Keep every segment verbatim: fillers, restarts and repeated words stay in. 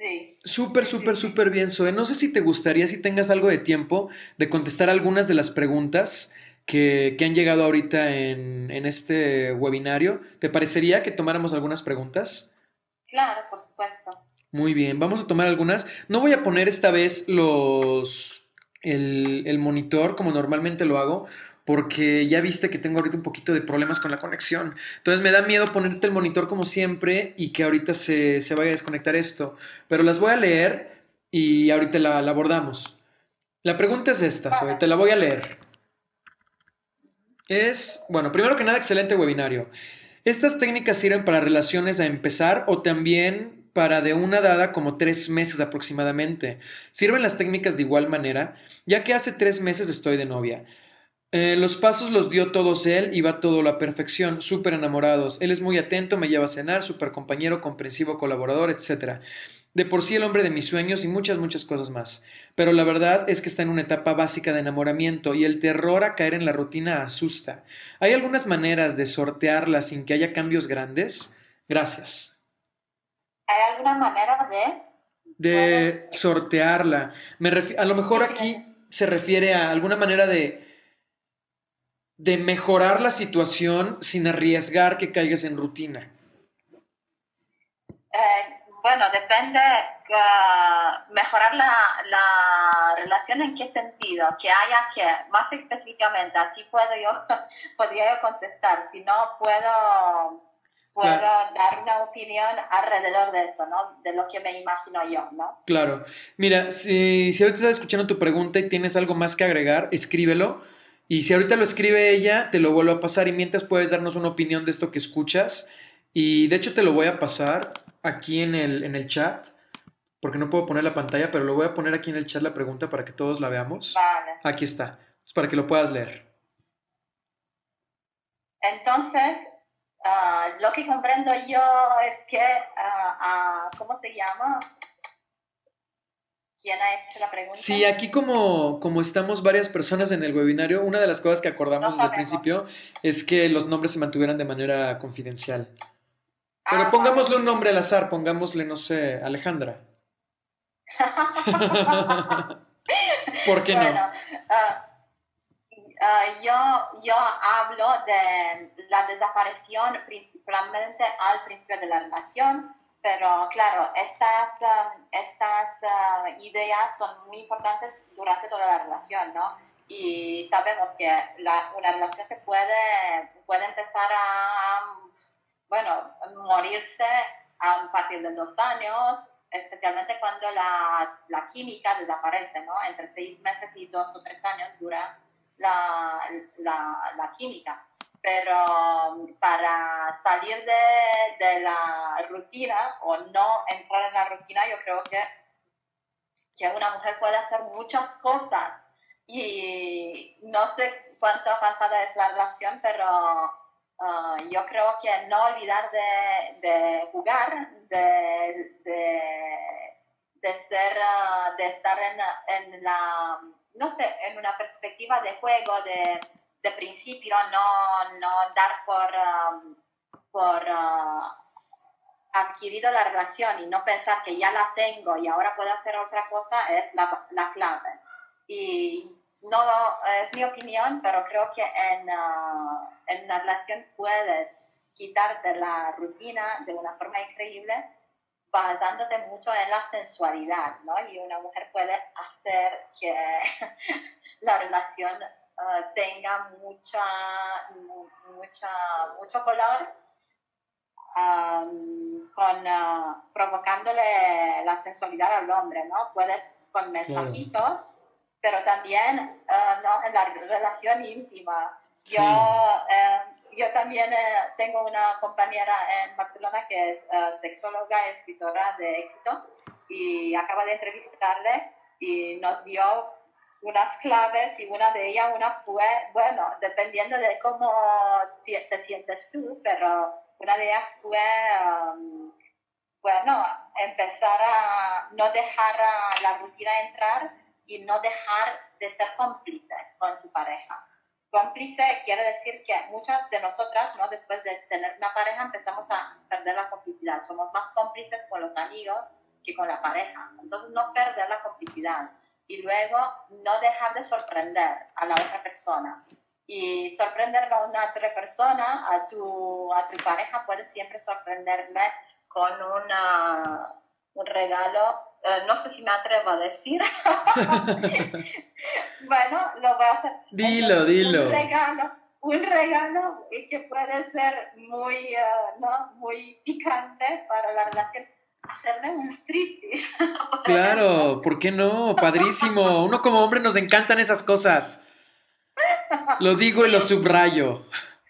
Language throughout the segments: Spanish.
Sí, Súper, sí, sí, súper, sí. súper bien, Zoe. No sé si te gustaría, si tengas algo de tiempo, de contestar algunas de las preguntas que, que han llegado ahorita en, en este webinario. ¿Te parecería que tomáramos algunas preguntas? Claro, por supuesto. Muy bien, vamos a tomar algunas. No voy a poner esta vez los el, el monitor como normalmente lo hago, porque ya viste que tengo ahorita un poquito de problemas con la conexión. Entonces me da miedo ponerte el monitor como siempre y que ahorita se, se vaya a desconectar esto. Pero las voy a leer y ahorita la, la abordamos. La pregunta es esta, Zoe, Vale. te la voy a leer. Es, bueno, primero que nada, excelente webinario. ¿Estas técnicas sirven para relaciones a empezar o también para de una dada como tres meses aproximadamente? ¿Sirven las técnicas de igual manera? Ya que hace tres meses estoy de novia. Eh, los pasos los dio todos él y va todo a la perfección, súper enamorados. Él es muy atento, me lleva a cenar, súper compañero, comprensivo, colaborador, etcétera. De por sí el hombre de mis sueños y muchas, muchas cosas más. Pero la verdad es que está en una etapa básica de enamoramiento y el terror a caer en la rutina asusta. ¿Hay algunas maneras de sortearla sin que haya cambios grandes? Gracias. ¿Hay alguna manera de, puedes, De sortearla. Me refi- a lo mejor qué quiere decir? aquí se refiere a alguna manera de, de mejorar la situación sin arriesgar que caigas en rutina. Eh, bueno, depende, uh, mejorar la, la, relación en qué sentido, que haya que, más específicamente, así puedo yo, podría yo contestar, si no puedo, puedo Claro. dar una opinión alrededor de esto, ¿no? De lo que me imagino yo, ¿no? Claro. Mira, si, si ahorita estás escuchando tu pregunta y tienes algo más que agregar, escríbelo. Y si ahorita lo escribe ella, te lo vuelvo a pasar y mientras puedes darnos una opinión de esto que escuchas. Y de hecho te lo voy a pasar aquí en el, en el chat, porque no puedo poner la pantalla, pero lo voy a poner aquí en el chat la pregunta para que todos la veamos. Vale. Aquí está, es para que lo puedas leer. Entonces, uh, lo que comprendo yo es que, uh, uh, ¿cómo se llama? ¿Quién ha hecho la Sí, pregunta? aquí como, como estamos varias personas en el webinario, una de las cosas que No acordamos desde el sabemos. principio es que los nombres se mantuvieran de manera confidencial. Pero Ah, vale, pongámosle un muy nombre bien. al azar, pongámosle, no sé, Alejandra. ¿Por qué no? Bueno, uh, uh, yo, yo hablo de la desaparición principalmente al principio de la relación, pero claro, estas, uh, estas uh, ideas son muy importantes durante toda la relación, ¿no? Y sabemos que la, una relación se puede, puede empezar a, bueno, morirse a partir de dos años, especialmente cuando la, la química desaparece, ¿no? Entre seis meses y dos o tres años dura la, la, la química. Pero para salir de, de, la rutina o no entrar en la rutina, yo creo que, que una mujer puede hacer muchas cosas. Y no sé cuánto avanzada es la relación, pero uh, yo creo que no olvidar de, de jugar, de, de, de, ser, uh, de estar en, en, la, no sé, en una perspectiva de juego, de, de principio, no, no dar por, um, por uh, adquirido la relación y no pensar que ya la tengo y ahora puedo hacer otra cosa es la, la clave. Y no es mi opinión, pero creo que en, uh, en una relación puedes quitarte la rutina de una forma increíble basándote mucho en la sensualidad, ¿no? Y una mujer puede hacer que la relación uh, tenga mucha, mucha, mucho color um, con, uh, provocándole la sensualidad al hombre, ¿no? Puedes con Claro. mensajitos, pero también uh, ¿no? en la relación íntima. Yo, Sí. uh, yo también uh, tengo una compañera en Barcelona que es uh, sexóloga y escritora de éxito y acaba de entrevistarle y nos dio unas claves y una de ellas una fue, bueno, dependiendo de cómo te sientes tú, pero una de ellas fue, um, bueno, empezar a no dejar a la rutina entrar y no dejar de ser cómplice con tu pareja. Cómplice quiere decir que muchas de nosotras, ¿no? Después de tener una pareja, empezamos a perder la complicidad. Somos más cómplices con los amigos que con la pareja. Entonces no perder la complicidad y luego no dejar de sorprender a la otra persona. Y sorprender a una otra persona, a tu, a tu pareja, puedes siempre sorprenderle con una, un regalo. Uh, no sé si me atrevo a decir. Bueno, lo voy a hacer. Dilo, Entonces, dilo. Un regalo, un regalo que puede ser muy, uh, ¿no? muy picante para la relación. Hacerle un striptease, por Claro, ejemplo. ¿por qué no? Padrísimo. Uno como hombre nos encantan esas cosas. Lo digo y lo subrayo.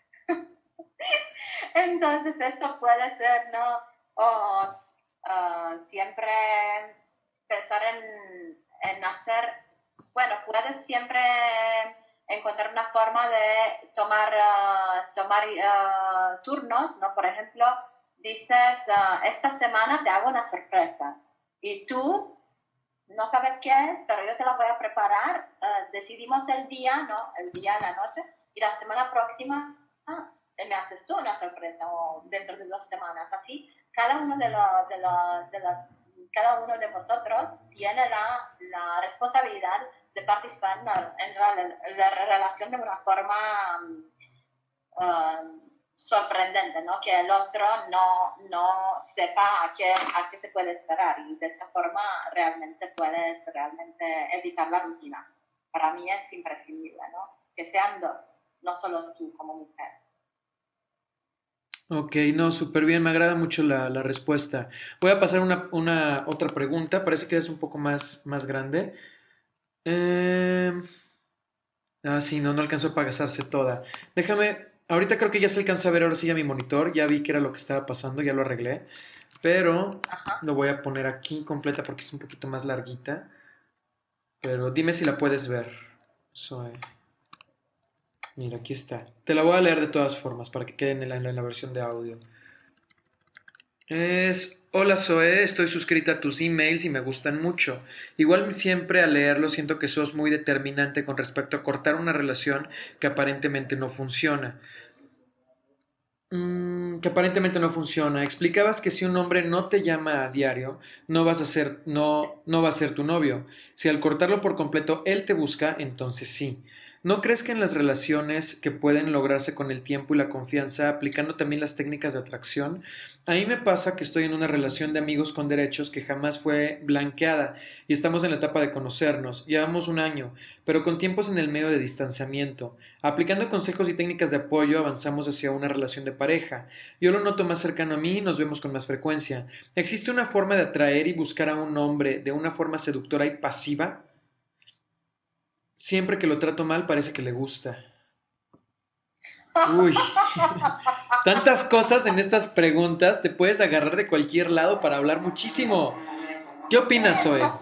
Entonces, esto puede ser, ¿no? O uh, siempre pensar en, en hacer, bueno, puedes siempre encontrar una forma de tomar, uh, tomar uh, turnos, ¿no? Por ejemplo, dices, uh, esta semana te hago una sorpresa y tú no sabes qué es, pero yo te la voy a preparar, uh, decidimos el día, ¿no? El día, la noche, y la semana próxima ah, me haces tú una sorpresa o dentro de dos semanas. Así, cada uno de, lo, de, lo, de las, cada uno de vosotros tiene la, la responsabilidad de participar en la, en la, en la relación de una forma um, sorprendente, ¿no? Que el otro no, no sepa a qué, a qué se puede esperar y de esta forma realmente puedes realmente evitar la rutina. Para mí es imprescindible, ¿no? Que sean dos, no solo tú como mujer. Ok, no, súper bien, me agrada mucho la, la respuesta. Voy a pasar una, una otra pregunta, parece que es un poco más, más grande. Eh, ah, sí, no, no alcanzó a pasarse toda. Déjame, ahorita creo que ya se alcanza a ver ahora sí ya mi monitor, ya vi que era lo que estaba pasando, ya lo arreglé, pero Ajá. lo voy a poner aquí completa porque es un poquito más larguita. Pero dime si la puedes ver. Zoe. Mira, aquí está. Te la voy a leer de todas formas para que quede en la, en la versión de audio. Es, hola Zoe, estoy suscrita a tus emails y me gustan mucho. Igual siempre al leerlo siento que sos muy determinante con respecto a cortar una relación que aparentemente no funciona. Mm, que aparentemente no funciona. Explicabas que si un hombre no te llama a diario, no vas a ser, no, no va a ser tu novio. Si al cortarlo por completo él te busca, entonces sí. ¿No crees que en las relaciones que pueden lograrse con el tiempo y la confianza, aplicando también las técnicas de atracción? A mí me pasa que estoy en una relación de amigos con derechos que jamás fue blanqueada y estamos en la etapa de conocernos. Llevamos un año, pero con tiempos en el medio de distanciamiento. Aplicando consejos y técnicas de apoyo avanzamos hacia una relación de pareja. Yo lo noto más cercano a mí y nos vemos con más frecuencia. ¿Existe una forma de atraer y buscar a un hombre de una forma seductora y pasiva? Siempre que lo trato mal parece que le gusta. Uy, tantas cosas en estas preguntas, te puedes agarrar de cualquier lado para hablar muchísimo. ¿Qué opinas, Zoe?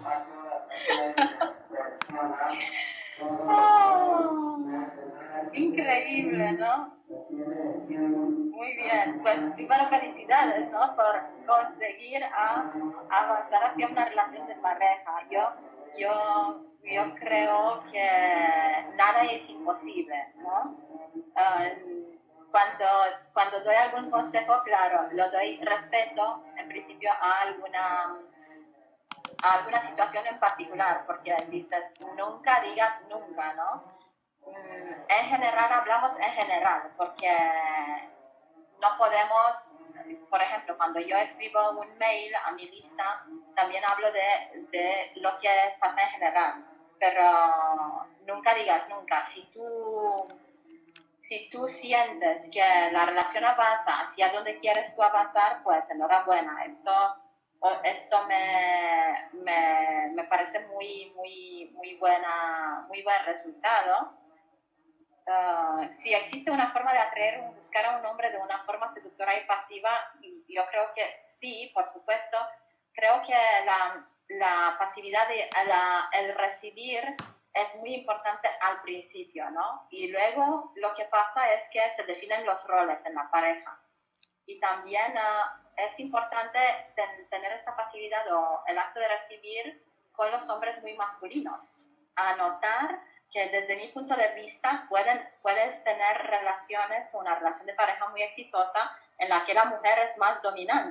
Oh, increíble, ¿no? Muy bien, pues primero felicidades, ¿no? Por conseguir a avanzar hacia una relación de pareja. Yo, yo, yo creo que nada es imposible, ¿no? Uh, cuando, cuando doy algún consejo, claro, lo doy respeto en principio a alguna, a alguna situación en particular, porque dices, nunca digas nunca, ¿no? Mm, en general hablamos en general, porque no podemos, por ejemplo, cuando yo escribo un mail a mi lista, también hablo de, de lo que pasa en general, pero nunca digas nunca. Si tú, si tú sientes que la relación avanza hacia donde quieres tú avanzar, pues enhorabuena. Esto, esto me, me, me parece muy, muy, muy, buena, muy buen resultado. Uh, si existe una forma de atraer, buscar a un hombre de una forma seductora y pasiva, yo creo que sí, por supuesto. Creo que la, la pasividad, de, la, el recibir es muy importante al principio, ¿no? Y luego lo que pasa es que se definen los roles en la pareja. Y también uh, es importante ten, tener esta pasividad o el acto de recibir con los hombres muy masculinos. Anotar que desde mi punto de vista pueden, puedes tener relaciones o una relación de pareja muy exitosa en la que la mujer es más dominante,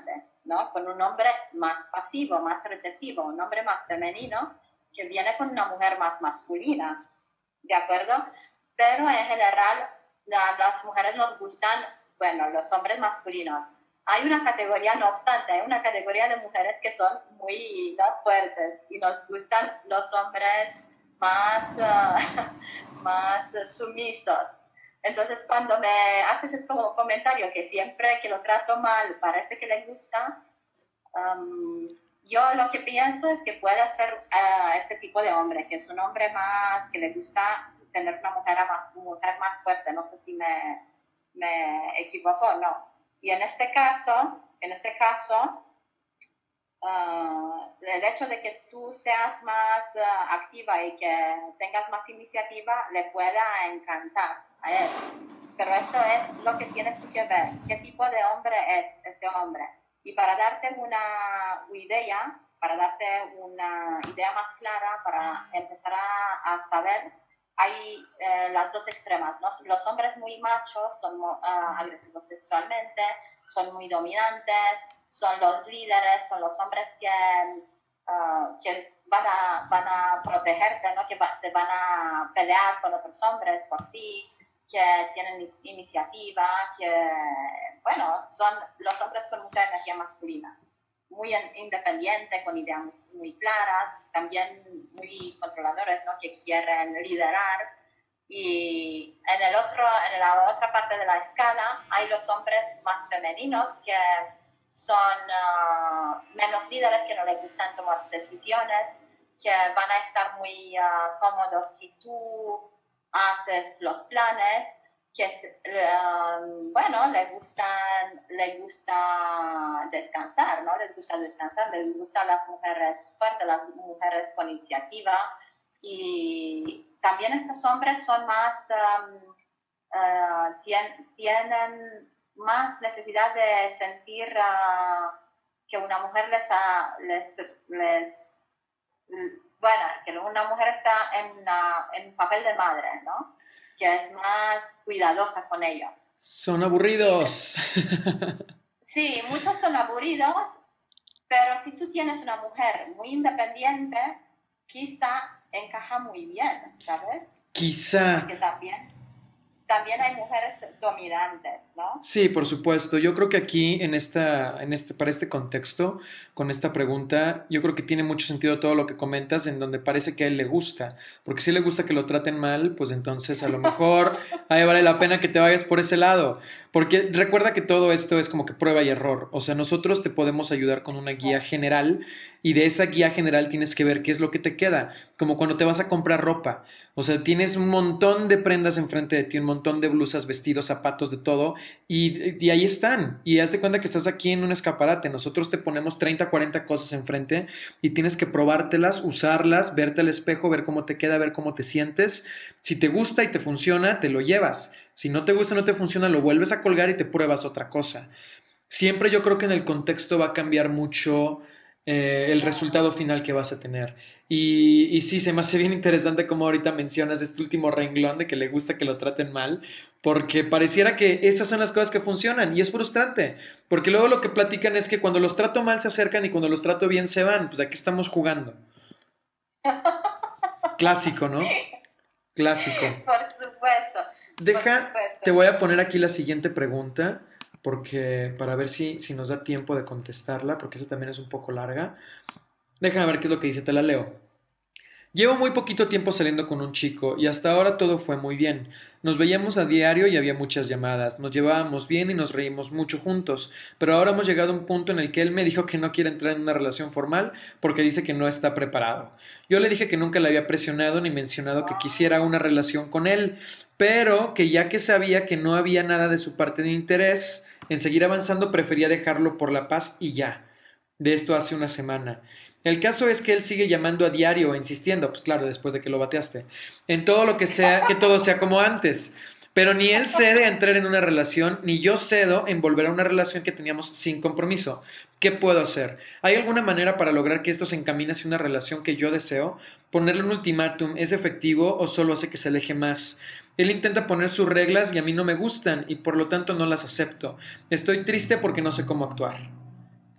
¿no? Con un hombre más pasivo, más receptivo, un hombre más femenino que viene con una mujer más masculina, ¿de acuerdo? Pero en general la, las mujeres nos gustan, bueno, los hombres masculinos. Hay una categoría, no obstante, hay una categoría de mujeres que son muy, ¿no?, fuertes y nos gustan los hombres más, uh, más sumisos. Entonces, cuando me haces ese como comentario que siempre que lo trato mal parece que le gusta, um, yo lo que pienso es que puede ser uh, este tipo de hombre, que es un hombre más, que le gusta tener una mujer más, mujer más fuerte. No sé si me, me equivoco o no. Y en este caso, en este caso, uh, el hecho de que tú seas más uh, activa y que tengas más iniciativa le pueda encantar a él. Pero esto es lo que tienes tú que ver. ¿Qué tipo de hombre es este hombre? Y para darte una idea, para darte una idea más clara, para empezar a, a saber, hay eh, las dos extremas, ¿no? Los hombres muy machos son uh, agresivos sexualmente, son muy dominantes, son los líderes, son los hombres que, uh, que van, a, van a protegerte, ¿no? Que va, se van a pelear con otros hombres por ti, que tienen iniciativa, que, bueno, son los hombres con mucha energía masculina, muy independientes, con ideas muy, muy claras, también muy controladores, ¿no? Que quieren liderar. Y en, el otro, en la otra parte de la escala hay los hombres más femeninos que son uh, menos líderes, que no les gustan tomar decisiones, que van a estar muy uh, cómodos si tú haces los planes, que um, bueno, les gustan, les gusta descansar, ¿no? Les gusta descansar, les gustan las mujeres fuertes, las mujeres con iniciativa. Y también estos hombres son más, um, uh, tien, tienen más necesidad de sentir uh, que una mujer les, uh, les, les, bueno, que una mujer está en, uh, en papel de madre, ¿no? Que es más cuidadosa con ella. Son aburridos. Sí, muchos son aburridos, pero si tú tienes una mujer muy independiente, quizá encaja muy bien, ¿sabes? Quizá. Porque también, también hay mujeres dominantes, ¿no? Sí, por supuesto. Yo creo que aquí, en esta, en este, para este contexto, con esta pregunta, yo creo que tiene mucho sentido todo lo que comentas, en donde parece que a él le gusta. Porque si le gusta que lo traten mal, pues entonces a lo mejor ahí vale la pena que te vayas por ese lado. Porque recuerda que todo esto es como que prueba y error. O sea, nosotros te podemos ayudar con una guía general, y de esa guía general tienes que ver qué es lo que te queda. Como cuando te vas a comprar ropa. O sea, tienes un montón de prendas enfrente de ti, un montón de blusas, vestidos, zapatos, de todo, y, y ahí están. Y haz de cuenta que estás aquí en un escaparate. Nosotros te ponemos treinta, cuarenta cosas enfrente y tienes que probártelas, usarlas, verte al espejo, ver cómo te queda, ver cómo te sientes. Si te gusta y te funciona, te lo llevas. Si no te gusta, no te funciona, lo vuelves a colgar y te pruebas otra cosa. Siempre yo creo que en el contexto va a cambiar mucho eh, el resultado final que vas a tener. Y, y sí, se me hace bien interesante como ahorita mencionas este último renglón de que le gusta que lo traten mal, porque pareciera que esas son las cosas que funcionan y es frustrante, porque luego lo que platican es que cuando los trato mal se acercan y cuando los trato bien se van. Pues aquí estamos jugando. Clásico, ¿no? Clásico. Por supuesto. Deja, por supuesto. te voy a poner aquí la siguiente pregunta, porque para ver si, si nos da tiempo de contestarla, porque esa también es un poco larga. Déjame ver qué es lo que dice, te la leo. Llevo muy poquito tiempo saliendo con un chico y hasta ahora todo fue muy bien. Nos veíamos a diario y había muchas llamadas, nos llevábamos bien y nos reímos mucho juntos, pero ahora hemos llegado a un punto en el que él me dijo que no quiere entrar en una relación formal porque dice que no está preparado. Yo le dije que nunca le había presionado ni mencionado que quisiera una relación con él, pero que ya que sabía que no había nada de su parte de interés en seguir avanzando, prefería dejarlo por la paz y ya. De esto hace una semana. El caso es que él sigue llamando a diario, insistiendo, pues claro, después de que lo bateaste, en todo lo que sea, que todo sea como antes. Pero ni él cede a entrar en una relación, ni yo cedo en volver a una relación que teníamos sin compromiso. ¿Qué puedo hacer? ¿Hay alguna manera para lograr que esto se encamine hacia una relación que yo deseo? ¿Ponerle un ultimátum es efectivo o solo hace que se aleje más? Él intenta poner sus reglas y a mí no me gustan y por lo tanto no las acepto. Estoy triste porque no sé cómo actuar.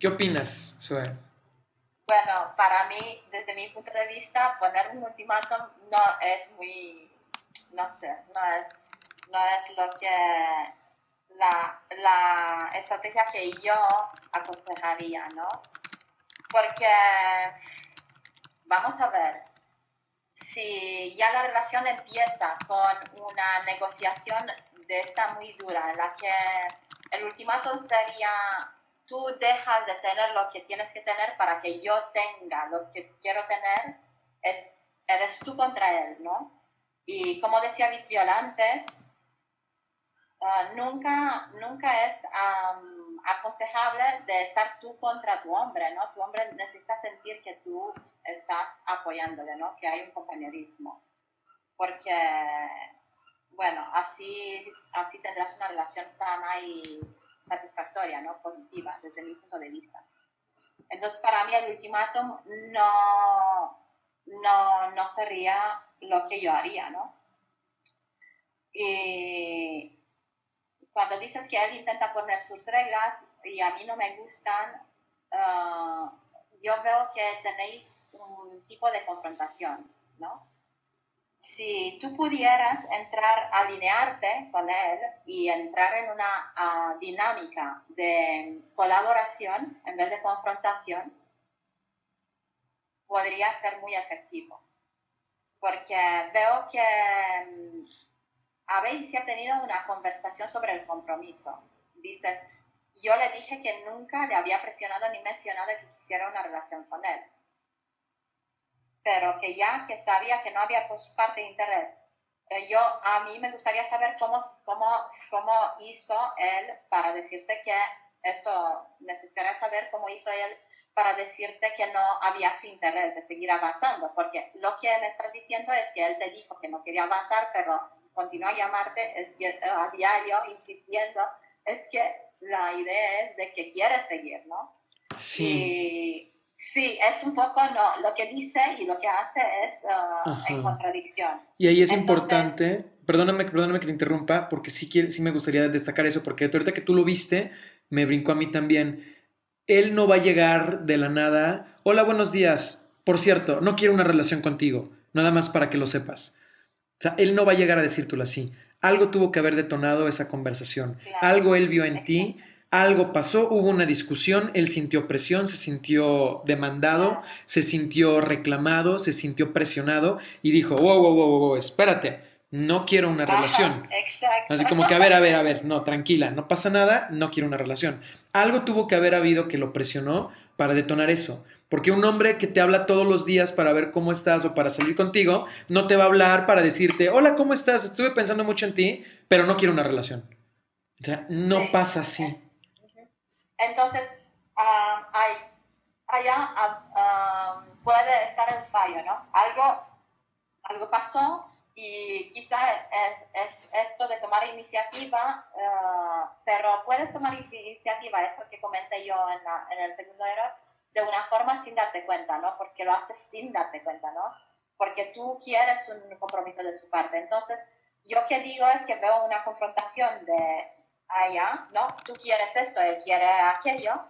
¿Qué opinas, Zoe? Bueno, para mí, desde mi punto de vista, poner un ultimátum no es muy, no sé, no es, no es lo que la, la estrategia que yo aconsejaría, ¿no? Porque, vamos a ver, si ya la relación empieza con una negociación de esta muy dura, en la que el ultimátum sería, tú dejas de tener lo que tienes que tener para que yo tenga lo que quiero tener, es, eres tú contra él, ¿no? Y como decía Vitriol antes, uh, nunca, nunca es um, aconsejable de estar tú contra tu hombre, ¿no? Tu hombre necesita sentir que tú estás apoyándole, ¿no? Que hay un compañerismo. Porque, bueno, así, así tendrás una relación sana y satisfactoria, ¿no? Positiva, desde mi punto de vista. Entonces, para mí el ultimátum no, no, no sería lo que yo haría, ¿no? Y cuando dices que él intenta poner sus reglas y a mí no me gustan, uh, yo veo que tenéis un tipo de confrontación, ¿no? Si tú pudieras entrar, alinearte con él y entrar en una uh, dinámica de colaboración en vez de confrontación, podría ser muy efectivo. Porque veo que um, habéis ya tenido una conversación sobre el compromiso. Dices, yo le dije que nunca le había presionado ni mencionado que quisiera una relación con él, pero que ya que sabía que no había por su parte de interés, eh, yo a mí me gustaría saber cómo, cómo, cómo hizo él para decirte que esto, necesitaría saber cómo hizo él para decirte que no había su interés de seguir avanzando, porque lo que me estás diciendo es que él te dijo que no quería avanzar, pero continúa a llamarte es que, a diario, insistiendo, es que la idea es de que quiere seguir, ¿no? Sí. Y sí, es un poco, no, lo que dice y lo que hace es uh, en Ajá. contradicción. Y ahí es Entonces, importante, perdóname, perdóname que te interrumpa, porque sí, quiero, sí me gustaría destacar eso, porque ahorita que tú lo viste, me brincó a mí también. Él no va a llegar de la nada. Hola, buenos días. Por cierto, no quiero una relación contigo, nada más para que lo sepas. O sea, él no va a llegar a decírtelo así. Algo tuvo que haber detonado esa conversación. claro, Algo él vio en ti, exacto, algo pasó, hubo una discusión, él sintió presión, se sintió demandado, claro. se sintió reclamado, se sintió presionado y dijo, wow, wow, wow, wow, espérate, no quiero una Ajá, relación. exacto. Así como que, a ver, a ver, a ver, no, tranquila, no pasa nada, no quiero una relación. Algo tuvo que haber habido que lo presionó para detonar eso. Porque un hombre que te habla todos los días para ver cómo estás o para salir contigo, no te va a hablar para decirte, hola, ¿cómo estás? Estuve pensando mucho en ti, pero no quiero una relación. O sea, no Sí. pasa así. Entonces, uh, hay, allá uh, um, puede estar el fallo, ¿no? Algo, algo pasó y quizá es, es esto de tomar iniciativa, uh, pero puedes tomar iniciativa, eso que comenté yo en, la, en el segundo error, de una forma sin darte cuenta, ¿no? Porque lo haces sin darte cuenta, ¿no? Porque tú quieres un compromiso de su parte. Entonces, yo que digo es que veo una confrontación de allá, ¿no? Tú quieres esto, él quiere aquello,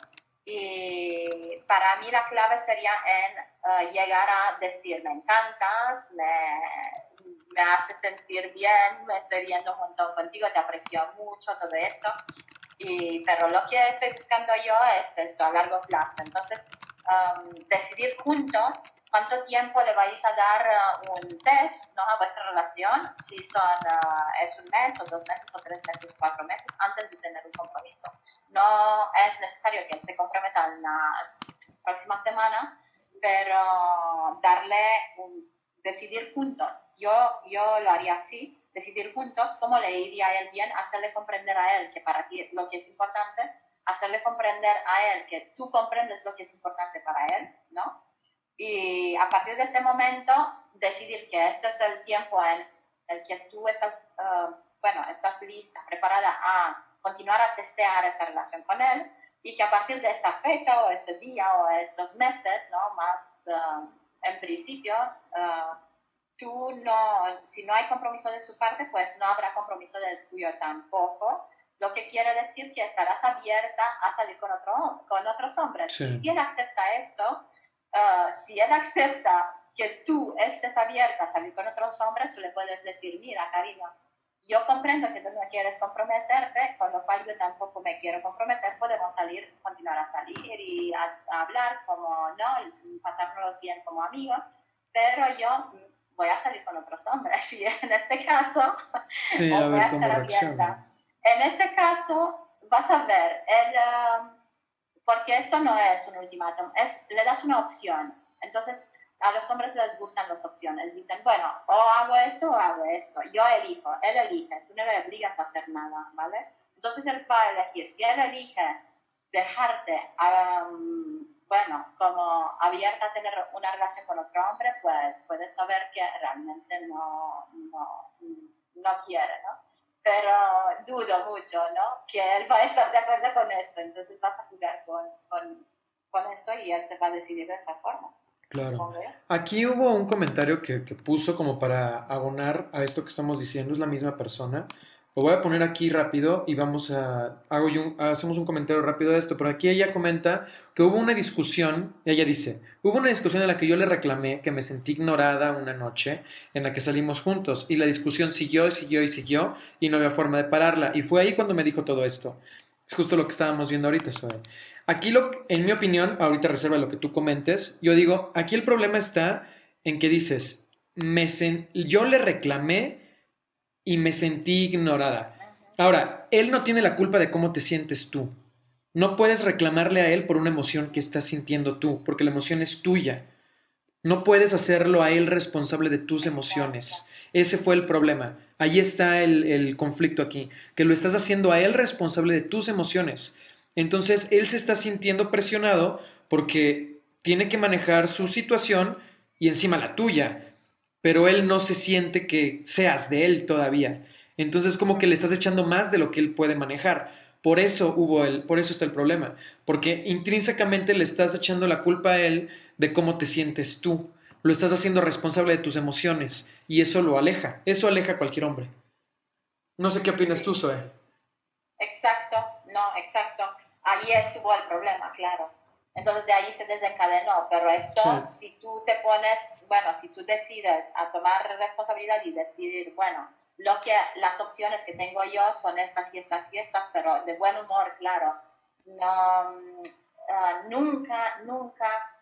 y para mí la clave sería en uh, llegar a decir, me encantas, me, me hace sentir bien, me estoy riendo un montón contigo, te aprecio mucho, todo esto. Y, pero lo que estoy buscando yo es esto a largo plazo. Entonces, um, decidir juntos cuánto tiempo le vais a dar uh, un test, ¿no? A vuestra relación, si son, uh, es un mes o dos meses o tres meses, cuatro meses, antes de tener un compromiso. No es necesario que él se comprometa en la próxima semana, pero darle un, decidir juntos. Yo, yo lo haría así, decidir juntos cómo le iría a él bien, hacerle comprender a él que para ti lo que es importante, hacerle comprender a él que tú comprendes lo que es importante para él, ¿no? Y a partir de este momento, decidir que este es el tiempo en el que tú estás, uh, bueno, estás lista, preparada a continuar a testear esta relación con él, y que a partir de esta fecha o este día o estos meses, ¿no? Más uh, en principio, uh, tú no, si no hay compromiso de su parte, pues no habrá compromiso del tuyo tampoco, lo que quiere decir que estarás abierta a salir con, otro, con otros hombres. Sí. Y si él acepta esto, uh, si él acepta que tú estés abierta a salir con otros hombres, tú le puedes decir, mira, cariño, yo comprendo que tú no quieres comprometerte, con lo cual yo tampoco me quiero comprometer, podemos salir, continuar a salir y a, a hablar como, ¿no? Y pasárnoslos bien como amigos, pero yo voy a salir con otros hombres y en este caso Sí, a voy a ver cómo estar reacciona. abierta. En este caso, vas a ver, el, uh, porque esto no es un ultimátum, es, le das una opción. Entonces, a los hombres les gustan las opciones. Dicen, bueno, o hago esto o hago esto. Yo elijo, él elige, tú no le obligas a hacer nada, ¿vale? Entonces él va a elegir. Si él elige dejarte, um, bueno, como abierta a tener una relación con otro hombre, pues puedes saber que realmente no, no, no quiere, ¿no? Pero dudo mucho, ¿no? Que él va a estar de acuerdo con esto. Entonces vas a jugar con, con, con esto y él se va a decidir de esta forma. Claro. Aquí hubo un comentario que, que puso como para abonar a esto que estamos diciendo, es la misma persona. Lo voy a poner aquí rápido y vamos a, hago yo un- hacemos un comentario rápido de esto, pero aquí ella comenta que hubo una discusión, ella dice, hubo una discusión en la que yo le reclamé que me sentí ignorada una noche en la que salimos juntos y la discusión siguió y siguió y siguió y no había forma de pararla y fue ahí cuando me dijo todo esto. Es justo lo que estábamos viendo ahorita, Zoe. Aquí, lo, en mi opinión, ahorita reserva lo que tú comentes, yo digo, aquí el problema está en que dices, me sen- yo le reclamé y me sentí ignorada. Ahora, él no tiene la culpa de cómo te sientes tú. No puedes reclamarle a él por una emoción que estás sintiendo tú, porque la emoción es tuya. No puedes hacerlo a él responsable de tus emociones. Ese fue el problema. Ahí está el, el conflicto aquí, que lo estás haciendo a él responsable de tus emociones. Entonces, él se está sintiendo presionado porque tiene que manejar su situación y encima la tuya, pero él no se siente que seas de él todavía. Entonces, como que le estás echando más de lo que él puede manejar. Por eso hubo el, por eso está el problema, porque intrínsecamente le estás echando la culpa a él de cómo te sientes tú. Lo estás haciendo responsable de tus emociones y eso lo aleja. Eso aleja a cualquier hombre. No sé qué opinas Sí. tú, Zoe. Exacto, no, exacto. Ahí estuvo el problema, claro. Entonces de ahí se desencadenó, pero esto, Sí. si tú te pones, bueno, si tú decides a tomar responsabilidad y decidir, bueno, lo que, las opciones que tengo yo son estas y estas y estas, pero de buen humor, claro. No, uh, nunca, nunca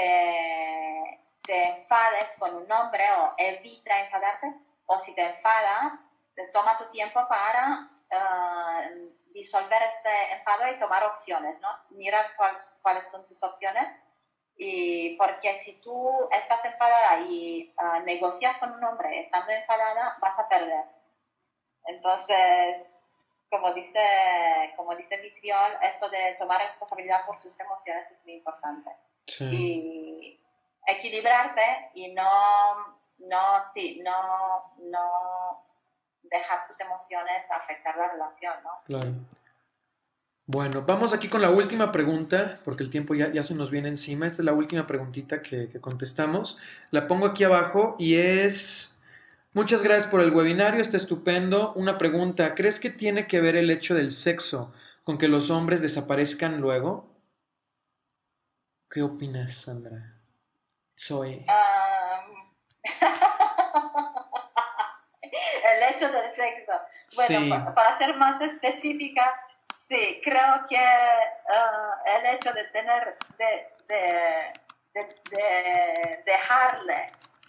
te, te enfades con un hombre o evita enfadarte, o si te enfadas, te toma tu tiempo para uh, disolver este enfado y tomar opciones, ¿no? Mirar cuáles, cuáles son tus opciones. Y porque si tú estás enfadada y uh, negocias con un hombre estando enfadada, vas a perder. Entonces, como dice, como dice Vitriol, esto de tomar responsabilidad por tus emociones es muy importante. Sí. Y equilibrarte y no, no, sí, no, no dejar tus emociones afectar la relación, ¿no? Claro. Bueno, vamos aquí con la última pregunta, porque el tiempo ya, ya se nos viene encima. Esta es la última preguntita que, que contestamos. La pongo aquí abajo y es, muchas gracias por el webinario, está estupendo. Una pregunta, ¿crees que tiene que ver el hecho del sexo con que los hombres desaparezcan luego? ¿Qué opinas, Sandra? Soy. Um, el hecho del sexo. Bueno, Sí. pa- para ser más específica, sí, creo que uh, el hecho de tener, de, de, de, de dejarle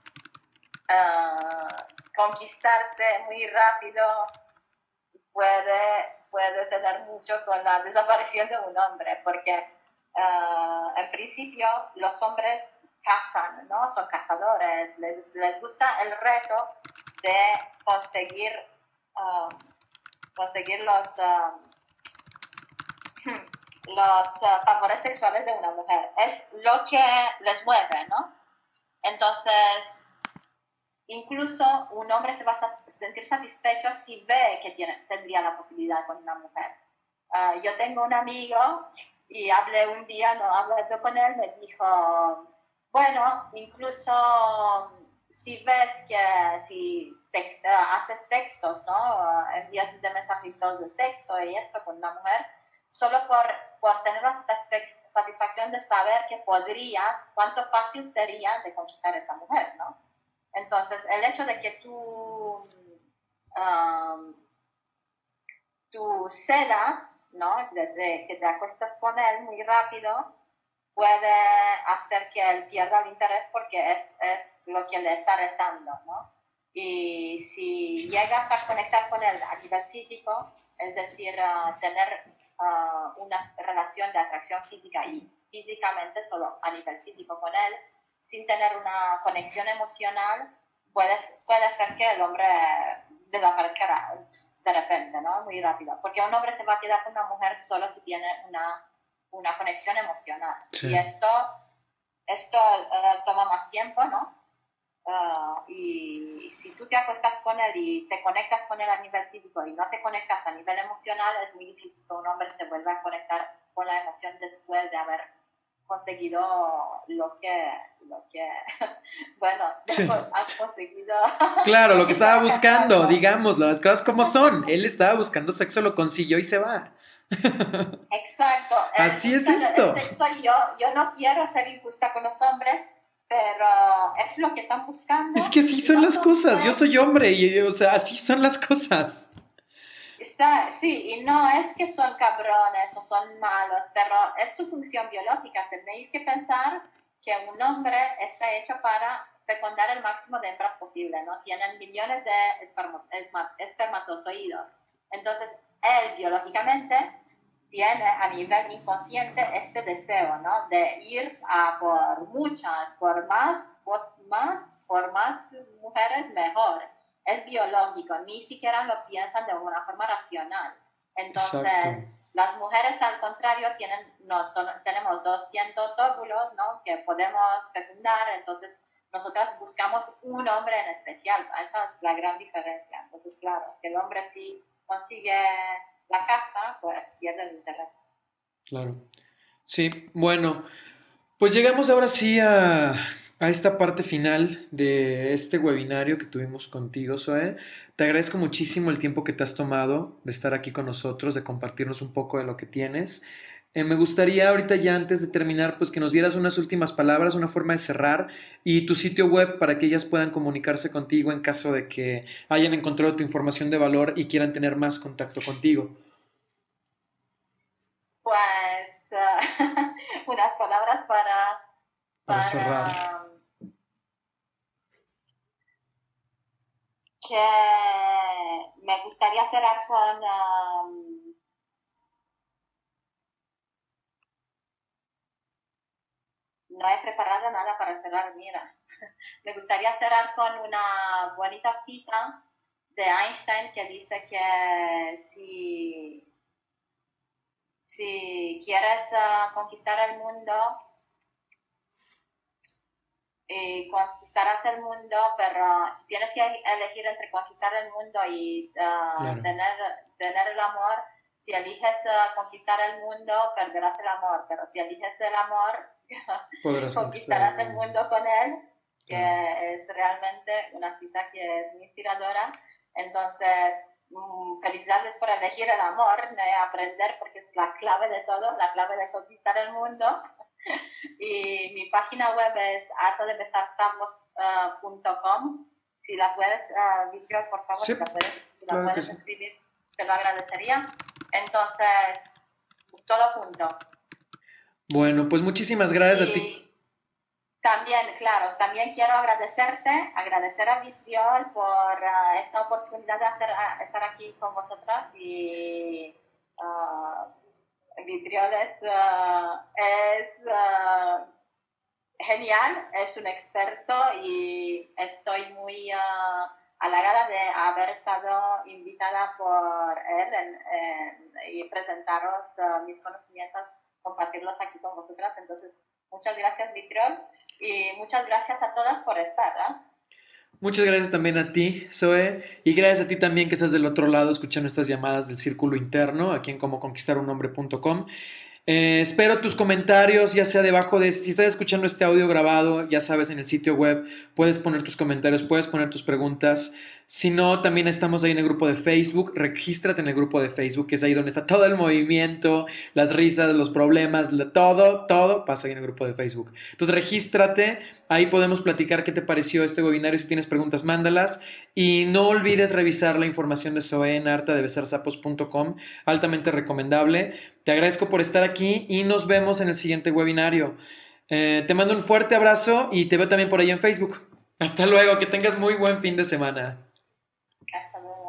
uh, conquistarte muy rápido puede, puede tener mucho con la desaparición de un hombre, porque uh, en principio los hombres cazan, ¿no? Son cazadores, les, les gusta el reto de conseguir, uh, conseguir los, uh, los uh, favores sexuales de una mujer. Es lo que les mueve, ¿no? Entonces, incluso un hombre se va a sentir satisfecho si ve que tiene, tendría la posibilidad con una mujer. Uh, yo tengo un amigo y hablé un día, no hablando con él, me dijo, bueno, incluso si ves que si te, uh, haces textos, ¿no? Uh, envías de mensajitos de texto y esto con una mujer, solo por, por tener la satisfacción de saber que podrías, cuánto fácil sería de conquistar a esta mujer, ¿no? Entonces, el hecho de que tú, um, tú cedas, ¿no? Desde que te acuestas con él muy rápido, puede hacer que él pierda el interés porque es, es lo que le está retando, ¿no? Y si llegas a conectar con él a nivel físico, es decir, uh, tener uh, una relación de atracción física y físicamente, solo a nivel físico con él, sin tener una conexión emocional, puede, puede ser que el hombre desaparezca de repente, ¿no? Muy rápido. Porque un hombre se va a quedar con una mujer solo si tiene una, una conexión emocional. Sí. Y esto, esto uh, toma más tiempo, ¿no? Uh, y si tú te acuestas con él y te conectas con él a nivel físico y no te conectas a nivel emocional, es muy difícil que un hombre se vuelva a conectar con la emoción después de haber conseguido lo que, lo que bueno, sí. has conseguido. Claro, lo que estaba buscando, digamos, las cosas como son. Él estaba buscando sexo, lo consiguió y se va. Exacto. Así es esto. Sexo, yo, yo no quiero ser injusta con los hombres, pero es lo que están buscando. Es que así son las cosas. Yo soy hombre y, o sea, así son las cosas. Está, sí, y no es que son cabrones o son malos, pero es su función biológica. Tenéis que pensar que un hombre está hecho para fecundar el máximo de hembras posible, ¿no? Tienen millones de espermatozoides. Entonces, él biológicamente tiene a nivel inconsciente este deseo, ¿no? De ir a por muchas, por más, por más, por más mujeres, mejor. Es biológico, ni siquiera lo piensan de una forma racional. Entonces, exacto. Las mujeres, al contrario, tienen, no, tenemos doscientos óvulos, ¿no? Que podemos fecundar, entonces nosotras buscamos un hombre en especial. Esa es la gran diferencia. Entonces, claro, si el hombre sí consigue la carta, pues pierde el interés. Claro. Sí, bueno, pues llegamos ahora sí a... a esta parte final de este webinario que tuvimos contigo, Zoe. Te agradezco muchísimo el tiempo que te has tomado de estar aquí con nosotros, de compartirnos un poco de lo que tienes. Eh, me gustaría ahorita ya antes de terminar, pues que nos dieras unas últimas palabras, una forma de cerrar y tu sitio web para que ellas puedan comunicarse contigo en caso de que hayan encontrado tu información de valor y quieran tener más contacto contigo. Pues uh, unas palabras para... Para, para cerrar. Que me gustaría cerrar con um, no he preparado nada para cerrar, mira. Me gustaría cerrar con una bonita cita de Einstein que dice que si, si quieres uh, conquistar el mundo, y conquistarás el mundo, pero si tienes que elegir entre conquistar el mundo y uh, claro. tener, tener el amor, si eliges uh, conquistar el mundo, perderás el amor, pero si eliges el amor, conquistarás el mundo con él, que claro. es realmente una cita que es muy inspiradora. Entonces, mmm, felicidades por elegir el amor, ¿no? Aprender, porque es la clave de todo, la clave de conquistar el mundo. Y mi página web es arte de besar sapos punto com. Si la puedes, uh, Víctor, por favor, sí, si la puedes, si claro la puedes sí. escribir, te lo agradecería. Entonces, todo junto. Bueno, pues muchísimas gracias y a ti. También, claro, también quiero agradecerte, agradecer a Vitriol por uh, esta oportunidad de hacer, uh, estar aquí con vosotras y... Uh, Vitriol es, uh, es uh, genial, es un experto y estoy muy uh, halagada de haber estado invitada por él en, en, y presentaros uh, mis conocimientos, compartirlos aquí con vosotras. Entonces, muchas gracias, Vitriol, y muchas gracias a todas por estar, ¿eh? Muchas gracias también a ti, Zoe, y gracias a ti también que estás del otro lado escuchando estas llamadas del Círculo Interno, aquí en como conquistar un hombre punto com. Eh, espero tus comentarios, ya sea debajo de, si estás escuchando este audio grabado, ya sabes, en el sitio web puedes poner tus comentarios, puedes poner tus preguntas. Si no, también estamos ahí en el grupo de Facebook. Regístrate en el grupo de Facebook, que es ahí donde está todo el movimiento, las risas, los problemas, todo, todo pasa ahí en el grupo de Facebook. Entonces, regístrate. Ahí podemos platicar qué te pareció este webinario. Si tienes preguntas, mándalas. Y no olvides revisar la información de Zoe en arta de besar sapos punto com. Altamente recomendable. Te agradezco por estar aquí y nos vemos en el siguiente webinario. Eh, te mando un fuerte abrazo y te veo también por ahí en Facebook. Hasta luego, que tengas muy buen fin de semana. Hasta luego.